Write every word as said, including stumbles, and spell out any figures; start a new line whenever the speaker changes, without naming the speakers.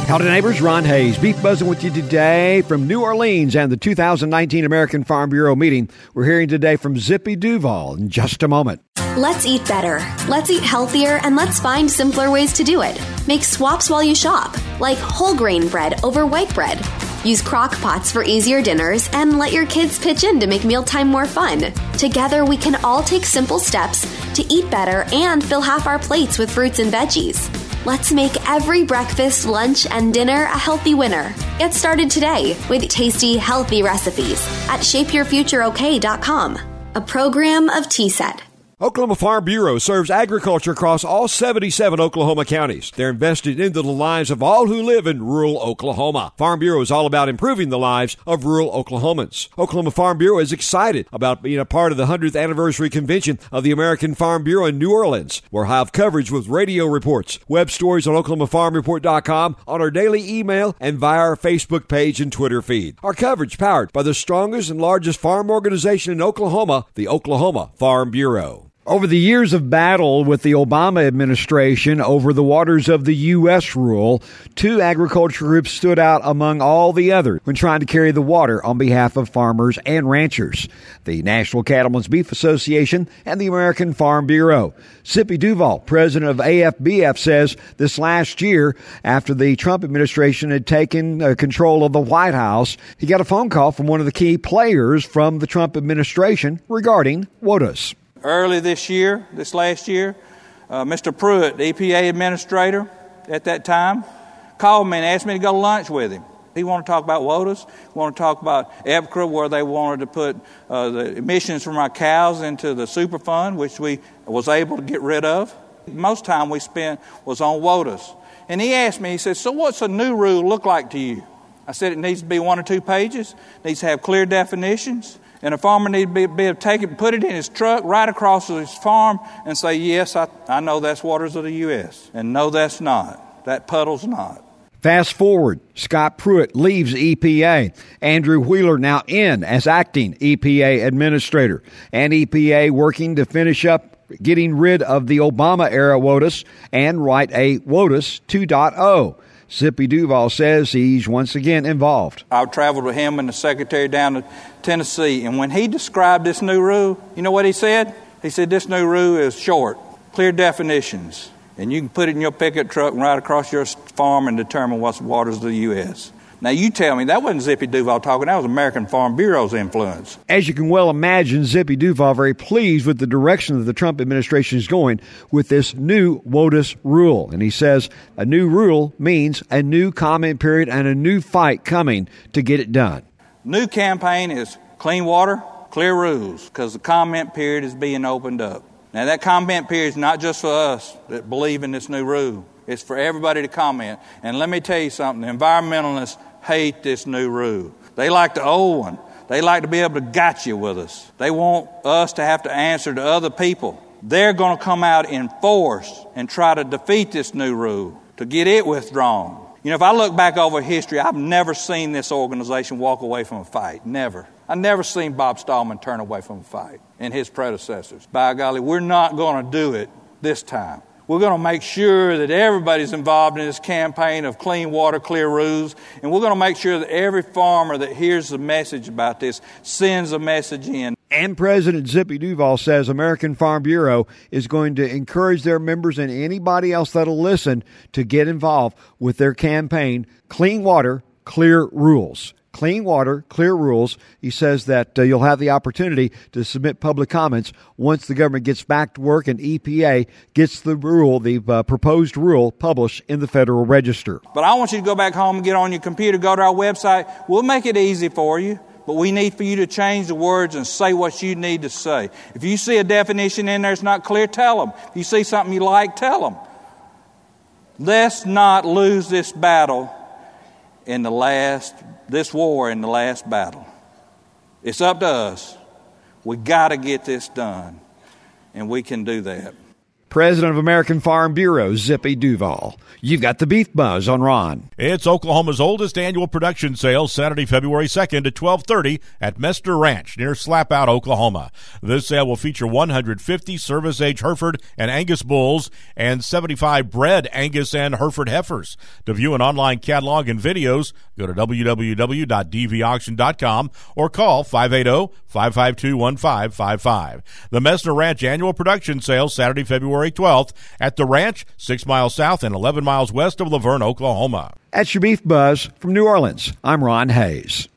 Howdy neighbors, Ron Hayes, Beef Buzzing with you today from New Orleans and the two thousand nineteen American Farm Bureau meeting. We're hearing today from Zippy Duval in just a moment.
Let's eat better, let's eat healthier, and let's find simpler ways to do it. Make swaps while you shop, like whole grain bread over white bread. Use crock pots for easier dinners and let your kids pitch in to make mealtime more fun. Together, we can all take simple steps to eat better and fill half our plates with fruits and veggies. Let's make every breakfast, lunch, and dinner a healthy winner. Get started today with tasty, healthy recipes at shape your future okay dot com, a program of T S E T.
Oklahoma Farm Bureau serves agriculture across all seventy-seven Oklahoma counties. They're invested into the lives of all who live in rural Oklahoma. Farm Bureau is all about improving the lives of rural Oklahomans. Oklahoma Farm Bureau is excited about being a part of the one hundredth anniversary convention of the American Farm Bureau in New Orleans. We'll have coverage with radio reports, web stories on Oklahoma Farm Report dot com, on our daily email, and via our Facebook page and Twitter feed. Our coverage powered by the strongest and largest farm organization in Oklahoma, the Oklahoma Farm Bureau.
Over the years of battle with the Obama administration over the waters of the U S rule, two agriculture groups stood out among all the others when trying to carry the water on behalf of farmers and ranchers: the National Cattlemen's Beef Association and the American Farm Bureau. Zippy Duval, president of A F B F, says this last year, after the Trump administration had taken uh, control of the White House, he got a phone call from one of the key players from the Trump administration regarding WOTUS.
Early this year, this last year, uh, Mister Pruitt, the E P A administrator at that time, called me and asked me to go to lunch with him. He wanted to talk about WOTUS, wanted to talk about E P C R A, where they wanted to put uh, the emissions from our cows into the Superfund, which we was able to get rid of. Most time we spent was on WOTUS. And he asked me, he said, so what's a new rule look like to you? I said it needs to be one or two pages, needs to have clear definitions. And a farmer needs to be, be able to take it, put it in his truck right across his farm and say, yes, I, I know that's waters of the U S And no, that's not. That puddle's not.
Fast forward, Scott Pruitt leaves E P A. Andrew Wheeler now in as acting E P A administrator. And E P A working to finish up getting rid of the Obama-era WOTUS and write a WOTUS two point oh. Zippy Duval says he's once again involved.
I traveled with him and the secretary down to Tennessee, and when he described this new rule, you know what he said? He said this new rule is short, clear definitions, and you can put it in your pickup truck and ride across your farm and determine what's waters of the U S Now, you tell me, that wasn't Zippy Duval talking. That was American Farm Bureau's influence.
As you can well imagine, Zippy Duval very pleased with the direction that the Trump administration is going with this new WOTUS rule. And he says a new rule means a new comment period and a new fight coming to get it done.
New campaign is clean water, clear rules, because the comment period is being opened up. Now, that comment period is not just for us that believe in this new rule. It's for everybody to comment. And let me tell you something. The environmentalists hate this new rule. They like the old one. They like to be able to gotcha with us. They want us to have to answer to other people. They're going to come out in force and try to defeat this new rule, to get it withdrawn. You know, if I look back over history, I've never seen this organization walk away from a fight. Never. I've never seen Bob Stallman turn away from a fight and his predecessors. By golly, we're not going to do it this time. We're going to make sure that everybody's involved in this campaign of clean water, clear rules. And we're going to make sure that every farmer that hears the message about this sends a message in.
And President Zippy Duval says American Farm Bureau is going to encourage their members and anybody else that'll listen to get involved with their campaign, Clean Water, Clear Rules. Clean water, clear rules. He says that uh, you'll have the opportunity to submit public comments once the government gets back to work and E P A gets the rule, the uh, proposed rule, published in the Federal Register.
But I want you to go back home and get on your computer, go to our website. We'll make it easy for you, but we need for you to change the words and say what you need to say. If you see a definition in there that's not clear, tell them. If you see something you like, tell them. Let's not lose this battle in the last this war in the last battle. It's up to us. We got to get this done, and we can do that.
President of American Farm Bureau, Zippy Duval. You've got the Beef Buzz on Ron.
It's Oklahoma's oldest annual production sale, Saturday, February second at twelve thirty at Mester Ranch near Slapout, Oklahoma. This sale will feature one hundred fifty service-age Hereford and Angus bulls and seventy-five bred Angus and Hereford heifers. To view an online catalog and videos, go to w w w dot d v auction dot com or call five eight zero, five five two, one five five five. The Mester Ranch annual production sale, Saturday, February twelfth at the ranch, six miles south and eleven miles west of Laverne, Oklahoma.
That's your Beef Buzz from New Orleans. I'm Ron Hayes.